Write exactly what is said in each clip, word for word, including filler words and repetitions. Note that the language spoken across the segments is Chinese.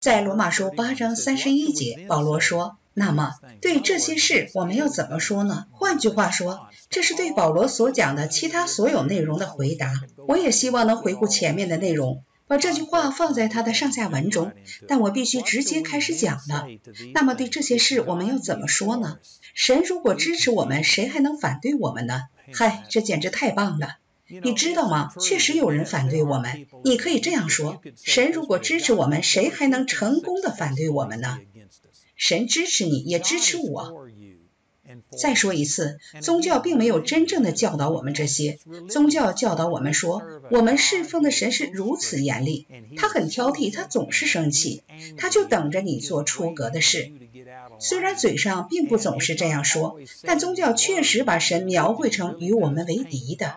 在罗马书八章三十一节，保罗说，那么对这些事我们要怎么说呢？换句话说，这是对保罗所讲的其他所有内容的回答。我也希望能回顾前面的内容，把这句话放在他的上下文中，但我必须直接开始讲了。那么对这些事我们要怎么说呢？神如果支持我们，谁还能反对我们呢？嗨，这简直太棒了！你知道吗？确实有人反对我们。你可以这样说，神如果支持我们，谁还能成功的反对我们呢？神支持你，也支持我。再说一次，宗教并没有真正的教导我们这些。宗教教导我们说，我们侍奉的神是如此严厉，他很挑剔，他总是生气，他就等着你做出格的事。虽然嘴上并不总是这样说，但宗教确实把神描绘成与我们为敌的。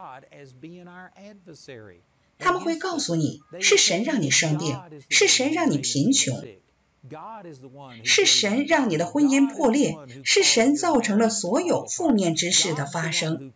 他们会告诉你，是神让你生病，是神让你贫穷，是神让你的婚姻破裂，是神造成了所有负面之事的发生。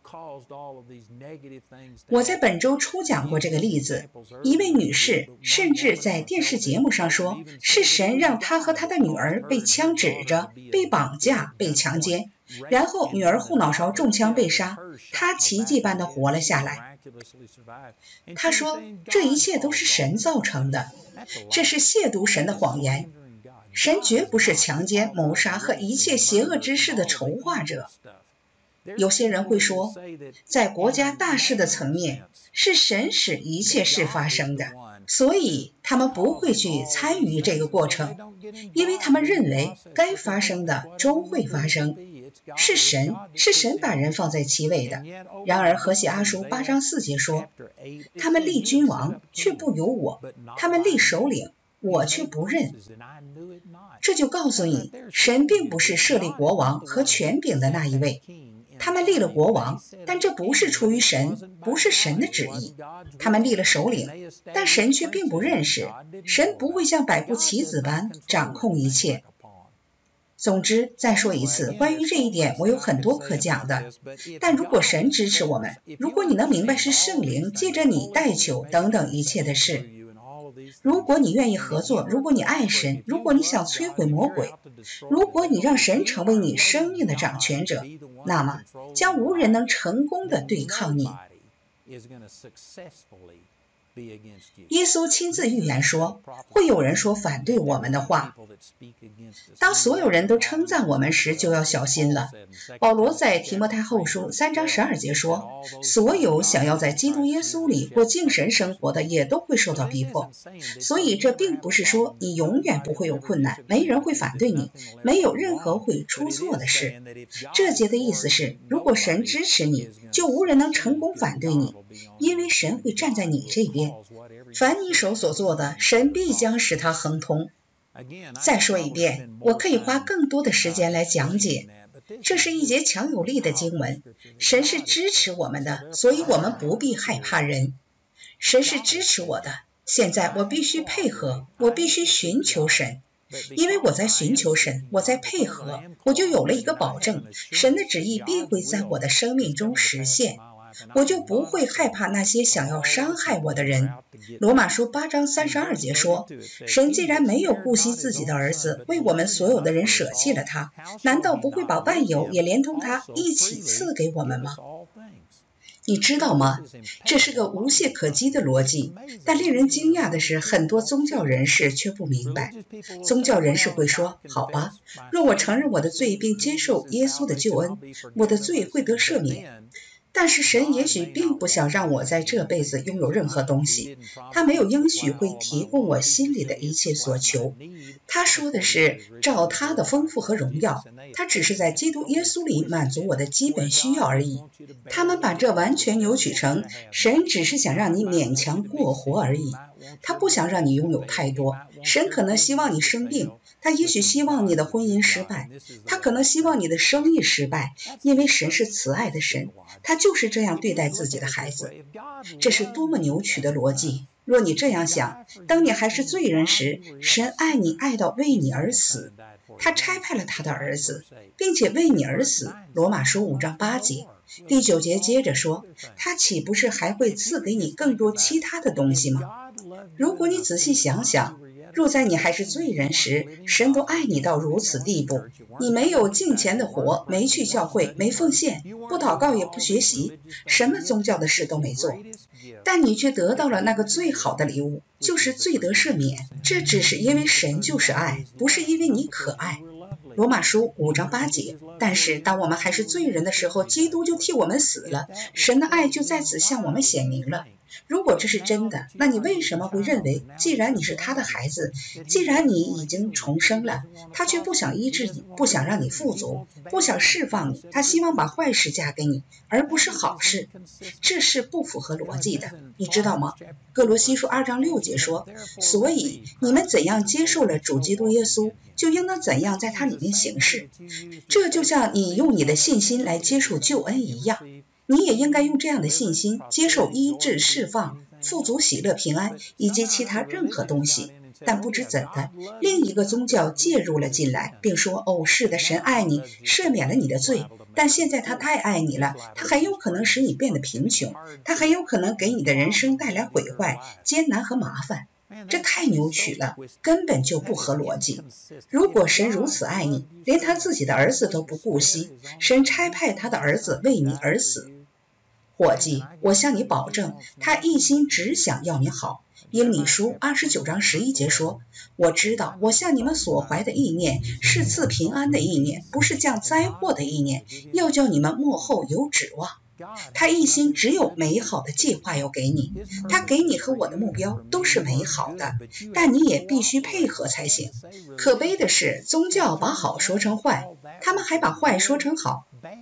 我在本周初讲过这个例子，一位女士甚至在电视节目上说，是神让她和她的女儿被枪指着，被绑架，被强奸，然后女儿后脑勺中枪被杀，她奇迹般的活了下来。她说，这一切都是神造成的，这是亵渎神的谎言。神绝不是强奸、谋杀和一切邪恶之事的筹划者。有些人会说，在国家大事的层面，是神使一切事发生的，所以他们不会去参与这个过程，因为他们认为该发生的终会发生。是神，是神把人放在其位的。然而何西阿书八章四节说，他们立君王，却不由我；他们立首领，我却不认。这就告诉你，神并不是设立国王和权柄的那一位。他们立了国王，但这不是出于神，不是神的旨意。他们立了首领，但神却并不认识。神不会像百步棋子般掌控一切。总之，再说一次，关于这一点我有很多可讲的。但如果神支持我们，如果你能明白是圣灵借着你代求等等一切的事，如果你愿意合作，如果你爱神，如果你想摧毁魔鬼，如果你让神成为你生命的掌权者，那么将无人能成功的对抗你。耶稣亲自预言说，会有人说反对我们的话。当所有人都称赞我们时，就要小心了。保罗在提摩太后书三章十二节说，所有想要在基督耶稣里过敬神生活的，也都会受到逼迫。所以这并不是说你永远不会有困难，没人会反对你，没有任何会出错的事。这节的意思是，如果神支持你，就无人能成功反对你，因为神会站在你这边。凡你手所做的，神必将使它亨通。再说一遍，我可以花更多的时间来讲解。这是一节强有力的经文。神是支持我们的，所以我们不必害怕人。神是支持我的，现在我必须配合，我必须寻求神。因为我在寻求神，我在配合，我就有了一个保证，神的旨意必会在我的生命中实现。我就不会害怕那些想要伤害我的人。罗马书八章三十二节说，神既然没有顾惜自己的儿子，为我们所有的人舍弃了他，难道不会把万有也连同他一起赐给我们吗？你知道吗？这是个无懈可击的逻辑，但令人惊讶的是，很多宗教人士却不明白。宗教人士会说，好吧，若我承认我的罪并接受耶稣的救恩，我的罪会得赦免。但是神也许并不想让我在这辈子拥有任何东西，他没有应许会提供我心里的一切所求。他说的是照他的丰富和荣耀，他只是在基督耶稣里满足我的基本需要而已。他们把这完全扭曲成神只是想让你勉强过活而已，他不想让你拥有太多。神可能希望你生病，他也许希望你的婚姻失败，他可能希望你的生意失败，因为神是慈爱的神，他就是这样对待自己的孩子。这是多么扭曲的逻辑！若你这样想，当你还是罪人时，神爱你爱到为你而死，他差派了他的儿子，并且为你而死。罗马书五章八节。第九节接着说，他岂不是还会赐给你更多其他的东西吗？如果你仔细想想， 若在你还是罪人时，神都爱你到如此地步，你没有敬虔的活，没去教会，没奉献，不祷告也不学习，什么宗教的事都没做，但你却得到了那个最好的礼物，就是罪得赦免。这只是因为神就是爱，不是因为你可爱。罗马书五章八节，但是当我们还是罪人的时候，基督就替我们死了，神的爱就在此向我们显明了。如果这是真的，那你为什么会认为，既然你是他的孩子，既然你已经重生了，他却不想医治你，不想让你富足，不想释放你，他希望把坏事加给你，而不是好事？这是不符合逻辑的，你知道吗？哥罗西书二章六节说，所以你们怎样接受了主基督耶稣，就应当怎样在他里面行事。这就像你用你的信心来接受救恩一样，你也应该用这样的信心接受医治、释放、富足、喜乐、平安以及其他任何东西。但不知怎的，另一个宗教介入了进来，并说，哦，是的，神爱你，赦免了你的罪，但现在他太爱你了，他很有可能使你变得贫穷，他很有可能给你的人生带来毁坏、艰难和麻烦。这太扭曲了，根本就不合逻辑。如果神如此爱你，连他自己的儿子都不顾惜，神差派他的儿子为你而死。伙计，我向你保证，他一心只想要你好。耶利米书二十九章十一节说，我知道我向你们所怀的意念是赐平安的意念，不是降灾祸的意念，要叫你们末后有指望。他一心只有美好的计划要给你，他给你和我的目标都是美好的，但你也必须配合才行。可悲的是，宗教把好说成坏，他们还把坏说成好。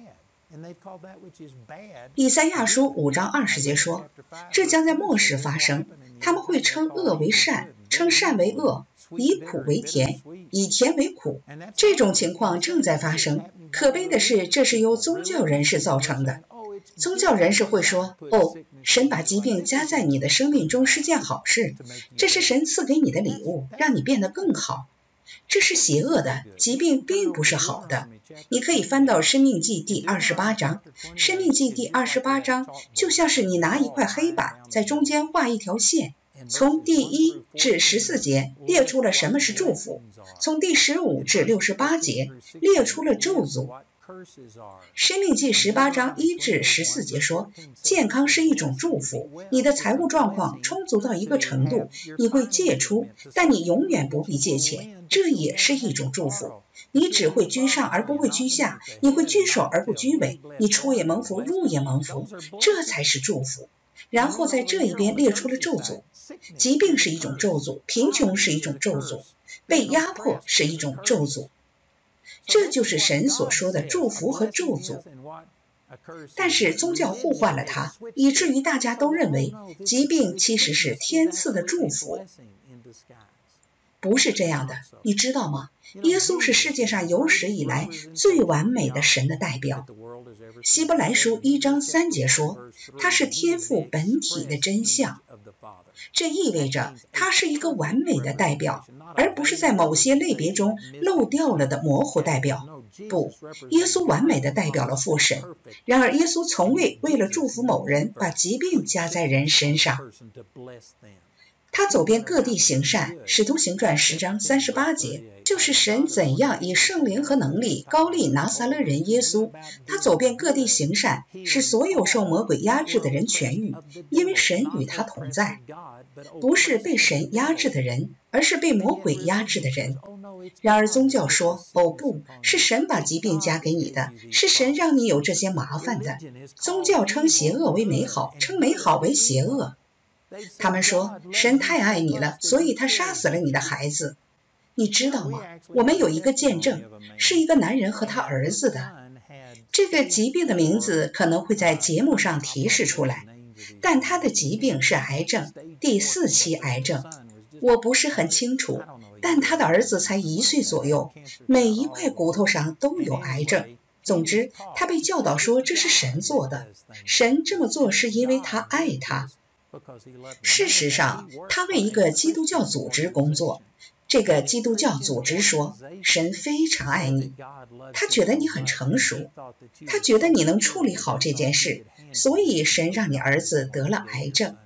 以赛亚书五章二十节说，这将在末世发生，他们会称恶为善，称善为恶，以苦为甜，以甜为苦。这种情况正在发生。可悲的是，这是由宗教人士造成的。宗教人士会说，哦，神把疾病加在你的生命中是件好事，这是神赐给你的礼物，让你变得更好。这是邪恶的，疾病并不是好的。你可以翻到申命记第二十八章，申命记第二十八章就像是你拿一块黑板，在中间画一条线，从第一至十四节列出了什么是祝福，从第十五至六十八节列出了咒诅。申命记十八章一至十四节说，健康是一种祝福，你的财务状况充足到一个程度，你会借出，但你永远不必借钱，这也是一种祝福。你只会居上而不会居下，你会居首而不居尾，你出也蒙福，入也蒙福，这才是祝福。然后在这一边列出了咒诅，疾病是一种咒诅，贫穷是一种咒诅，被压迫是一种咒诅。这就是神所说的祝福和咒诅。但是宗教互换了它，以至于大家都认为疾病其实是天赐的祝福。不是这样的，你知道吗？耶稣是世界上有史以来最完美的神的代表。希伯来书一章三节说，他是天父本体的真相。这意味着他是一个完美的代表，而不是在某些类别中漏掉了的模糊代表。不，耶稣完美的代表了父神。然而耶稣从未为了祝福某人把疾病加在人身上。他走遍各地行善，使徒行传十章三十八节，就是神怎样以圣灵和能力高立拿撒勒人耶稣。他走遍各地行善，使所有受魔鬼压制的人痊愈，因为神与他同在。不是被神压制的人，而是被魔鬼压制的人。然而宗教说，哦不，是神把疾病加给你的，是神让你有这些麻烦的。宗教称邪恶为美好，称美好为邪恶。他们说，神太爱你了，所以他杀死了你的孩子。你知道吗？我们有一个见证，是一个男人和他儿子的。这个疾病的名字可能会在节目上提示出来，但他的疾病是癌症，第四期癌症。我不是很清楚，但他的儿子才一岁左右，每一块骨头上都有癌症。总之，他被教导说这是神做的，神这么做是因为他爱他。事实上，他为一个基督教组织工作。这个基督教组织说，神非常爱你，他觉得你很成熟，他觉得你能处理好这件事，所以神让你儿子得了癌症。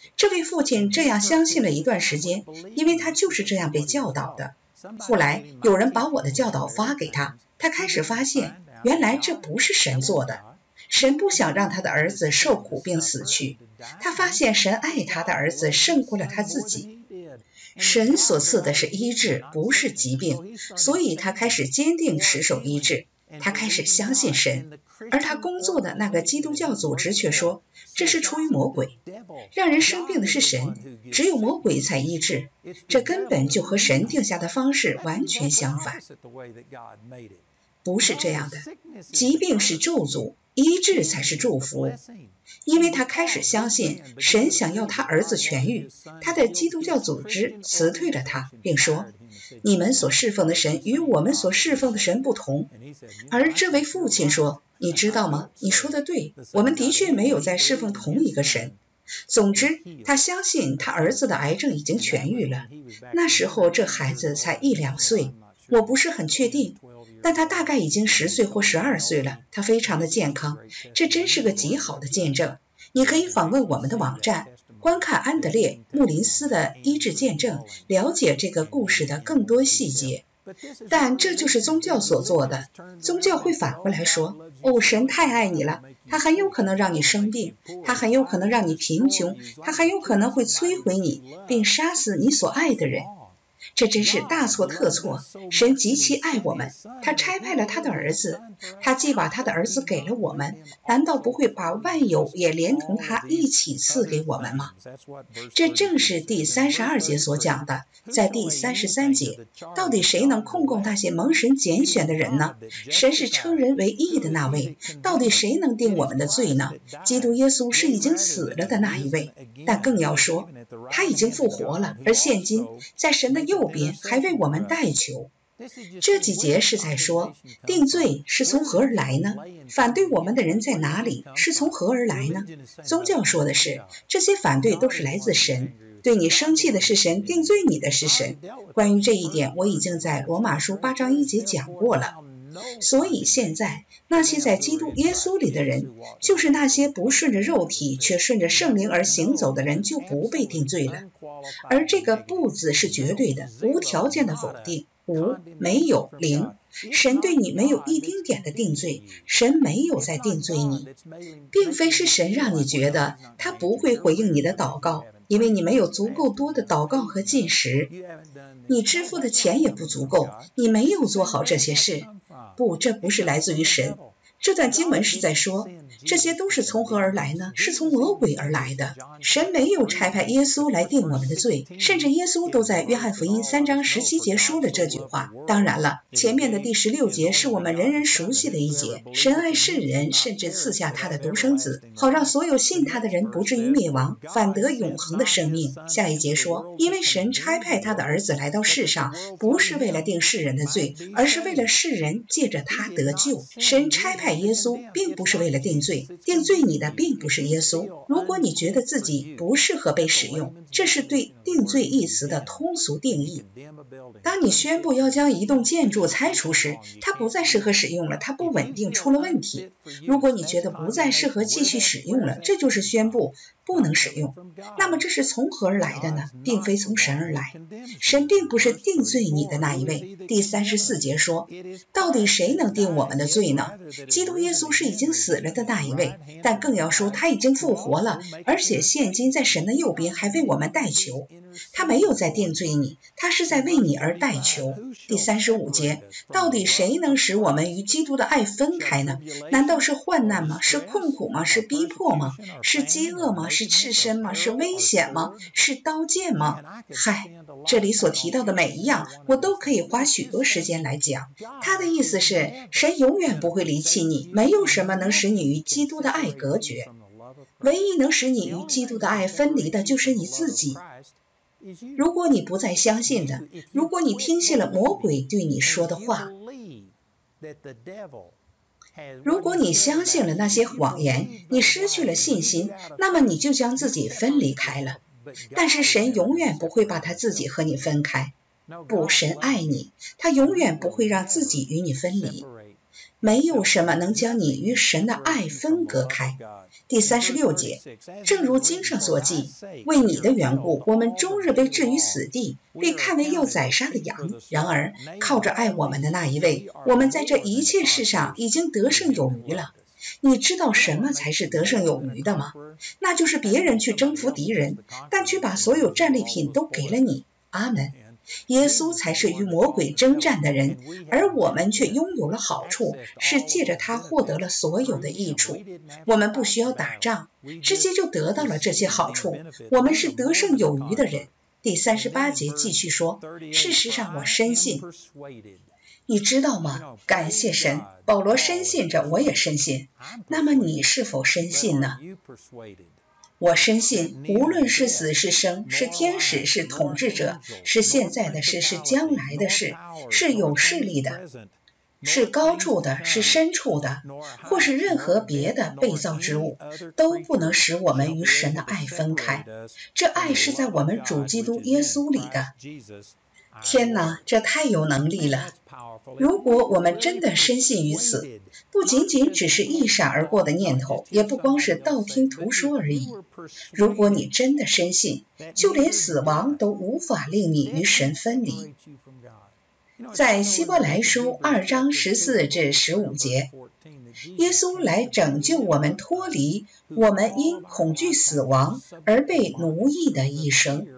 这位父亲这样相信了一段时间，因为他就是这样被教导的。后来有人把我的教导发给他，他开始发现，原来这不是神做的。神不想让他的儿子受苦并死去，他发现神爱他的儿子胜过了他自己。神所赐的是医治，不是疾病，所以他开始坚定持守医治，他开始相信神。而他工作的那个基督教组织却说，这是出于魔鬼，让人生病的是神，只有魔鬼才医治，这根本就和神定下的方式完全相反。不是这样的，疾病是咒诅，医治才是祝福。因为他开始相信神想要他儿子痊愈，他的基督教组织辞退了他，并说，你们所侍奉的神与我们所侍奉的神不同。而这位父亲说，你知道吗？你说的对，我们的确没有在侍奉同一个神。总之，他相信他儿子的癌症已经痊愈了。那时候这孩子才一两岁，我不是很确定，但他大概已经十岁或十二岁了，他非常的健康，这真是个极好的见证。你可以访问我们的网站，观看安德烈·穆林斯的医治见证，了解这个故事的更多细节。但这就是宗教所做的，宗教会反过来说，哦，神太爱你了，他很有可能让你生病，他很有可能让你贫穷，他很有可能会摧毁你，并杀死你所爱的人。这真是大错特错，神极其爱我们，他差派了他的儿子，他既把他的儿子给了我们，难道不会把万有也连同他一起赐给我们吗？这正是第三十二节所讲的。在第三十三节，到底谁能控告那些蒙神拣选的人呢？神是称人为义的那位，到底谁能定我们的罪呢？基督耶稣是已经死了的那一位，但更要说，他已经复活了，而现今在神的右边还为我们代求。这几节是在说，定罪是从何而来呢？反对我们的人在哪里？是从何而来呢？宗教说的是，这些反对都是来自神，对你生气的是神，定罪你的是神。关于这一点，我已经在罗马书八章一节讲过了。所以现在那些在基督耶稣里的人，就是那些不顺着肉体却顺着圣灵而行走的人，就不被定罪了。而这个不字是绝对的，无条件的否定，无没有零，神对你没有一丁点的定罪，神没有在定罪你，并非是神让你觉得他不会回应你的祷告，因为你没有足够多的祷告和进食，你支付的钱也不足够，你没有做好这些事。不，这不是来自于神。这段经文是在说，这些都是从何而来呢？是从魔鬼而来的。神没有差派耶稣来定我们的罪，甚至耶稣都在约翰福音三章十七节说了这句话。当然了，前面的第十六节是我们人人熟悉的一节，神爱世人，甚至赐下他的独生子，好让所有信他的人不至于灭亡，反得永恒的生命。下一节说，因为神差派他的儿子来到世上，不是为了定世人的罪，而是为了世人借着他得救。神差派耶稣并不是为了定罪，定罪你的并不是耶稣。如果你觉得自己不适合被使用，这是对定罪一词的通俗定义。当你宣布要将一栋建筑拆除时，它不再适合使用了，它不稳定，出了问题。如果你觉得不再适合继续使用了，这就是宣布不能使用。那么这是从何而来的呢？并非从神而来。神并不是定罪你的那一位。第三十四节说，到底谁能定我们的罪呢？基督耶稣是已经死了的那一位，但更要说他已经复活了，而且现今在神的右边还为我们代求。他没有在定罪你，他是在为你而代求。第三十五节，到底谁能使我们与基督的爱分开呢？难道是患难吗？是困苦吗？是逼迫吗？是饥饿吗？是赤身吗？是危险吗？是刀剑吗？嗨，这里所提到的每一样，我都可以花许多时间来讲。他的意思是，神永远不会离弃你，没有什么能使你与基督的爱隔绝，唯一能使你与基督的爱分离的就是你自己。如果你不再相信的，如果你听信了魔鬼对你说的话，如果你相信了那些谎言，你失去了信心，那么你就将自己分离开了。但是神永远不会把他自己和你分开。不，神爱你，他永远不会让自己与你分离。 没有什么能将你与神的爱分隔开。第三十六节，正如经上所记，为你的缘故，我们终日被置于死地，被看为要宰杀的羊。然而靠着爱我们的那一位，我们在这一切事上已经得胜有余了。你知道什么才是得胜有余的吗？那就是别人去征服敌人，但却把所有战利品都给了你。阿们。耶稣才是与魔鬼征战的人，而我们却拥有了好处，是借着他获得了所有的益处。我们不需要打仗，直接就得到了这些好处。我们是得胜有余的人。第三十八节继续说，事实上我深信。你知道吗？感谢神，保罗深信着，我也深信。那么你是否深信呢？我深信，无论是死是生，是天使，是统治者，是现在的事，是将来的事，是有势力的，是高处的，是深处的，或是任何别的被造之物，都不能使我们与神的爱分开。这爱是在我们主基督耶稣里的。天哪，这太有能力了！如果我们真的深信于此，不仅仅只是一闪而过的念头，也不光是道听途说而已。如果你真的深信，就连死亡都无法令你与神分离。在希伯来书二章十四至十五节，耶稣来拯救我们，脱离我们因恐惧死亡而被奴役的一生。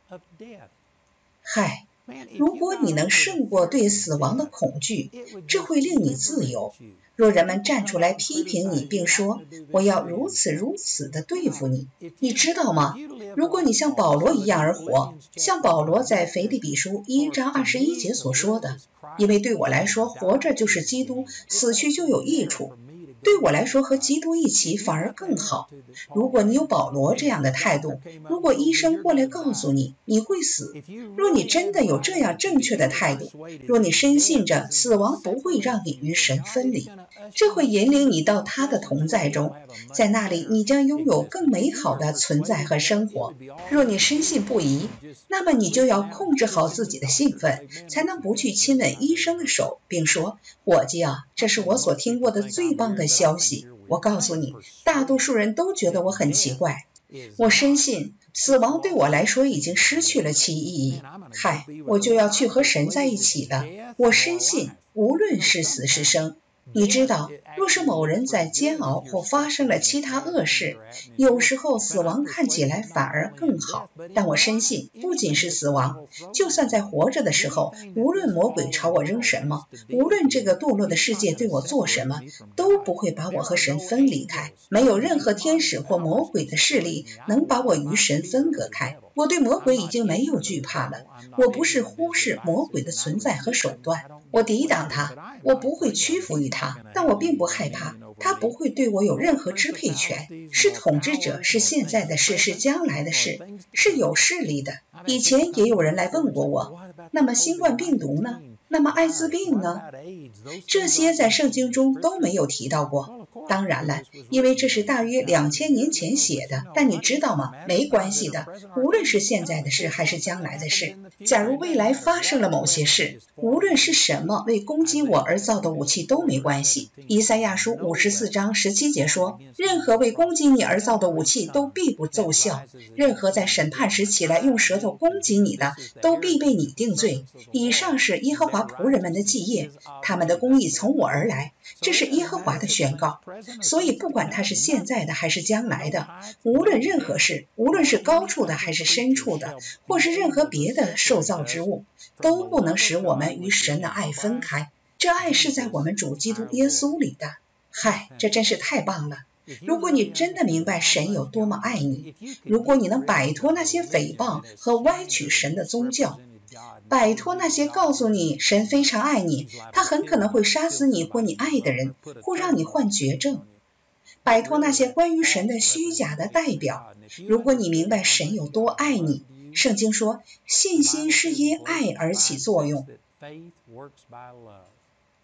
嗨，如果你能胜过对死亡的恐惧，这会令你自由。若人们站出来批评你，并说我要如此如此的对付你，你知道吗？如果你像保罗一样而活，像保罗在腓立比书一章二十一节所说的，因为对我来说，活着就是基督，死去就有益处。对我来说，和基督一起反而更好。如果你有保罗这样的态度，如果医生过来告诉你你会死，若你真的有这样正确的态度，若你深信着死亡不会让你与神分离，这会引领你到他的同在中，在那里你将拥有更美好的存在和生活。若你深信不疑，那么你就要控制好自己的兴奋，才能不去亲吻医生的手，并说，伙计啊，这是我所听过的最棒的消息。我告诉你，大多数人都觉得我很奇怪。我深信死亡对我来说已经失去了其意义。嗨，我就要去和神在一起了。我深信无论是死是生。你知道，若是某人在煎熬或发生了其他恶事，有时候死亡看起来反而更好。但我深信，不仅是死亡，就算在活着的时候，无论魔鬼朝我扔什么，无论这个堕落的世界对我做什么，都不会把我和神分离开。没有任何天使或魔鬼的势力能把我与神分隔开。我对魔鬼已经没有惧怕了。我不是忽视魔鬼的存在和手段，我抵挡他，我不会屈服于他，但我并不害怕，他不会对我有任何支配权。是统治者，是现在的事，是将来的事，是有势力的。以前也有人来问过我，那么新冠病毒呢？那么艾滋病呢？这些在圣经中都没有提到过。当然了，因为这是大约两千年前写的，但你知道吗？没关系的，无论是现在的事还是将来的事。假如未来发生了某些事，无论是什么为攻击我而造的武器都没关系。以赛亚书五十四章十七节说，任何为攻击你而造的武器都必不奏效，任何在审判时起来用舌头攻击你的，都必被你定罪。以上是耶和华仆人们的基业，他们的公义从我而来，这是耶和华的宣告。所以不管它是现在的还是将来的，无论任何事，无论是高处的还是深处的，或是任何别的受造之物，都不能使我们与神的爱分开。这爱是在我们主基督耶稣里的。嗨，这真是太棒了！如果你真的明白神有多么爱你，如果你能摆脱那些诽谤和歪曲神的宗教，摆脱那些告诉你神非常爱你，他很可能会杀死你或你爱的人，或让你患绝症，摆脱那些关于神的虚假的代表。如果你明白神有多爱你，圣经说信心是因爱而起作用。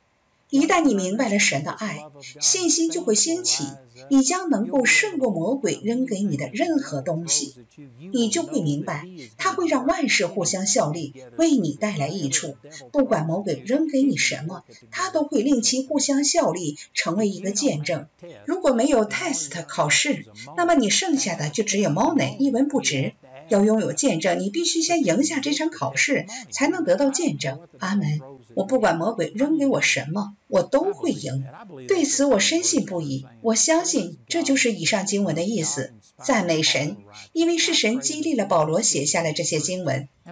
一旦你明白了神的爱，信心就会兴起，你将能够胜过魔鬼扔给你的任何东西。你就会明白，他会让万事互相效力，为你带来益处。不管魔鬼扔给你什么，他都会令其互相效力，成为一个见证。如果没有 test 考试，那么你剩下的就只有 money， 一文不值。要拥有见证，你必须先赢下这场考试，才能得到见证。阿门。我不管魔鬼扔给我什么，我都会赢。对此我深信不疑。我相信这就是以上经文的意思。赞美神，因为是神激励了保罗写下了这些经文。